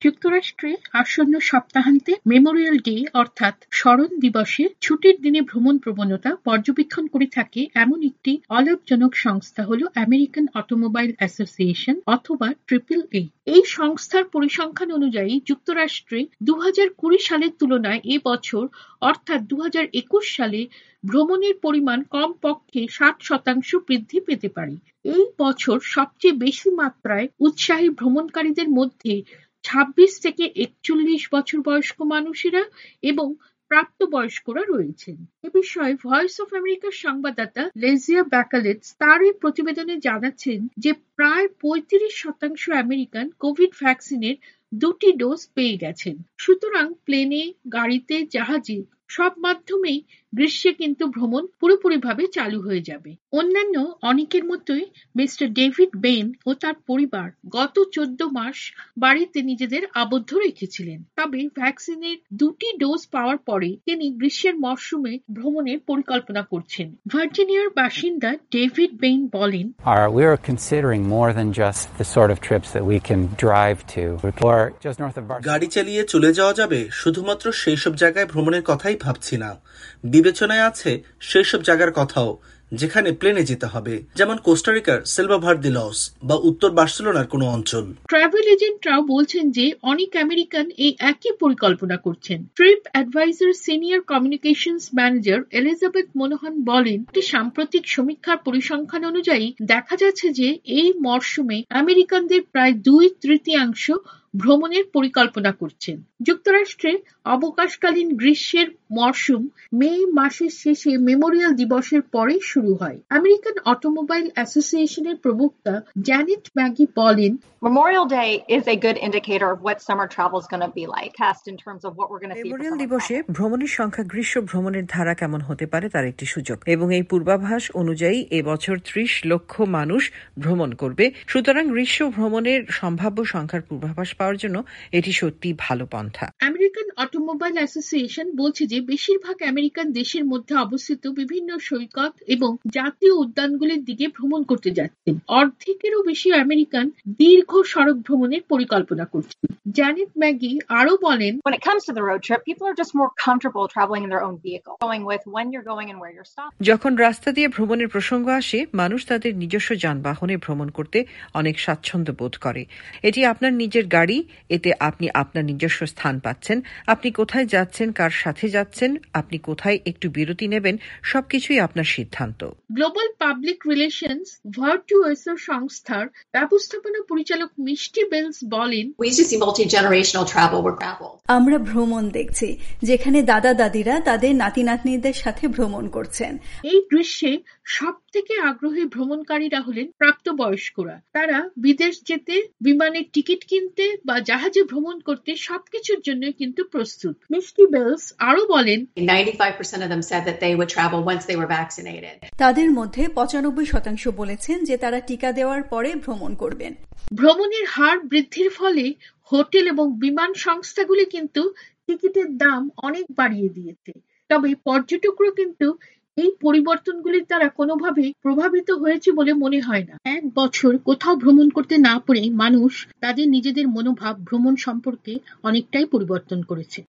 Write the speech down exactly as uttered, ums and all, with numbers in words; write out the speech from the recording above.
যুক্তরাষ্ট্রে আসন্ন সপ্তাহান্তে মেমোরিয়াল ডে অর্থাৎ স্মরণ দিবসে ছুটির দিনে ভ্রমণ প্রবণতা পর্যবেক্ষণ করে থাকে এমন একটি অলাভজনক সংস্থা হল আমেরিকান অটোমোবাইল অ্যাসোসিয়েশন অথবা ট্রিপল এ। এই সংস্থার পরিসংখ্যান অনুযায়ী যুক্তরাষ্ট্রে দু হাজার কুড়ি সালের তুলনায় এ বছর অর্থাৎ দু হাজার একুশ সালে ভ্রমণের পরিমাণ কমপক্ষে ষাট শতাংশ বৃদ্ধি পেতে পারে। এই বছর সবচেয়ে বেশি মাত্রায় উৎসাহী ভ্রমণকারীদের মধ্যে ছাব্বিশ থেকে একচল্লিশ বছর বয়স্ক মানুষেরা এবং প্রাপ্তবয়স্করা রয়েছেন। এ বিষয়ে ভয়েস অফ আমেরিকার সংবাদদাতা লেজিয়া ব্যাকালেটস তার এই প্রতিবেদনে জানাচ্ছেন যে প্রায় পঁয়ত্রিশ শতাংশ আমেরিকান কোভিড ভ্যাকসিনের দুটি ডোজ পেয়ে গেছেন। সুতরাং প্লেনে, গাড়িতে, জাহাজে সব মাধ্যমেই গ্রীষ্মে কিন্তু ভ্রমণ পুরোপুরিভাবে চালু হয়ে যাবে। অন্যান্য অনেকের মতোই মিস্টার ডেভিড বেন ও তার পরিবার গত চোদ্দ মাস বাড়িতে নিজেদের আবদ্ধ রেখেছিলেন। তবে ভ্যাকসিনের দুটি ডোজ পাওয়ার পরে তিনি গ্রীষ্মের মরশুমে ভ্রমণের পরিকল্পনা করছেন। ভার্জিনিয়ার বাসিন্দা ডেভিড বেন বলেন, We are considering more than just the sort of trips that we can drive to or just north of Barcelona. গাড়ি চালিয়ে চলে যাওয়া যাবে শুধুমাত্র সেই সব জায়গায় ভ্রমণের কথাই ভাবছি না, বিবেচনায় আছে সেই সব জায়গার কথাও যেখানে প্লেনে যেতে হবে, যেমন কোস্টারিকার সেলভাভার দি লস বা উত্তর বার্সেলোনার কোনো অঞ্চল। ট্রাভেল এজেন্টরাও বলছেন যে অনেক আমেরিকান এই একই পরিকল্পনা করছেন। TripAdvisor senior communications manager Elizabeth Monohan বলেন, একটি সাম্প্রতিক সমীক্ষার পরিসংখ্যান অনুযায়ী দেখা যাচ্ছে যে এই মরশুমে আমেরিকানদের প্রায় দুই তৃতীয়াংশ ভ্রমণের পরিকল্পনা করছেন। যুক্তরাষ্ট্রে অবকাশকালীন গ্রীষ্মের মরশুম মে মাসের শেষে মেমোরিয়াল দিবসের পরেই শুরু হয়। আমেরিকান অটোমোবাইল অ্যাসোসিয়েশনের প্রবক্তা জ্যানেট ম্যাগি বলেন, Memorial Day is a good indicator of what summer travel is going to be like, cast in terms of what we're going to see. Memorial দিবসে ভ্রমণের সংখ্যা গ্রীষ্ম ভ্রমণের ধারা কেমন হতে পারে তার একটি সূচক, এবং এই পূর্বাভাস অনুযায়ী এবছর ত্রিশ লক্ষ মানুষ ভ্রমণ করবে। সুতরাং গ্রীষ্ম ভ্রমণের সম্ভাব্য সংখ্যার পূর্বাভাস পাওয়ার জন্য এটি সত্যি ভালো পন্থা। আমেরিকান অটোমোবাইল অ্যাসোসিয়েশন বলছে যে বেশিরভাগ আমেরিকান দেশের মধ্যে অবস্থিত বিভিন্ন সৈকত এবং জাতীয় উদ্যানগুলির দিকে ভ্রমণ করতে যাচ্ছেন। অর্ধেকেরও বেশি আমেরিকান দীর্ঘ সড়ক ভ্রমণের পরিকল্পনা করছেন। জ্যানেট ম্যাগি আরো বলেন, When it comes to the road trip, people are just more comfortable traveling in their own vehicle, going with when you're going and where you're stopping. যখন রাস্তা দিয়ে ভ্রমণের প্রসঙ্গ আসে, মানুষ তাদের নিজস্ব যানবাহনে ভ্রমণ করতে অনেক স্বাচ্ছন্দ্য বোধ করে। এটি আপনার নিজের গাড়ি, এতে আপনি আপনার নিজস্ব স্থান পাচ্ছেন। আপনি কোথায় যাচ্ছেন, কার সাথে যাচ্ছেন, আপনি কোথায় একটু বিরতি নেবেন, সবকিছুই আপনার সিদ্ধান্ত। গ্লোবাল পাবলিক রিলেশনস ভার্টুয়াসো সংস্থার ব্যবস্থাপনা পরিচালক মিষ্টি বেলস বলেন, We used to see multi-generational travel with travel. আমরা ভ্রমণ দেখছি যেখানে দাদা দাদিরা তাদের নাতি নাতনিদের সাথে ভ্রমণ করছেন। এই দৃশ্যে সব থেকে আগ্রহী ভ্রমণকারীরা হলেন প্রাপ্তবয়স্করা। তারা বিদেশ যেতে, বিমানের টিকিট কিনতে বা জাহাজে ভ্রমণ করতে সবকিছুর জন্য কিন্তু প্রস্তুত। মিষ্টি বেলস আরো বলেন, ninety-five percent of them said that they would travel once they were vaccinated. তাদের মধ্যে পঁচানব্বই শতাংশ বলেছেন যে তারা টিকা দেওয়ার পরে ভ্রমণ করবেন। ভ্রমণের হার বৃদ্ধির ফলে হোটেল এবং বিমান সংস্থাগুলি কিন্তু টিকিটের দাম অনেক বাড়িয়ে দিয়েছে। তবে পর্যটকরা কিন্তু এই পরিবর্তনগুলির দ্বারা কোনোভাবে প্রভাবিত হয়েছে বলে মনে হয় না। এক বছর কোথাও ভ্রমণ করতে না পেরে মানুষ তাদের নিজেদের মনোভাব ভ্রমণ সম্পর্কে অনেকটাই পরিবর্তন করেছে।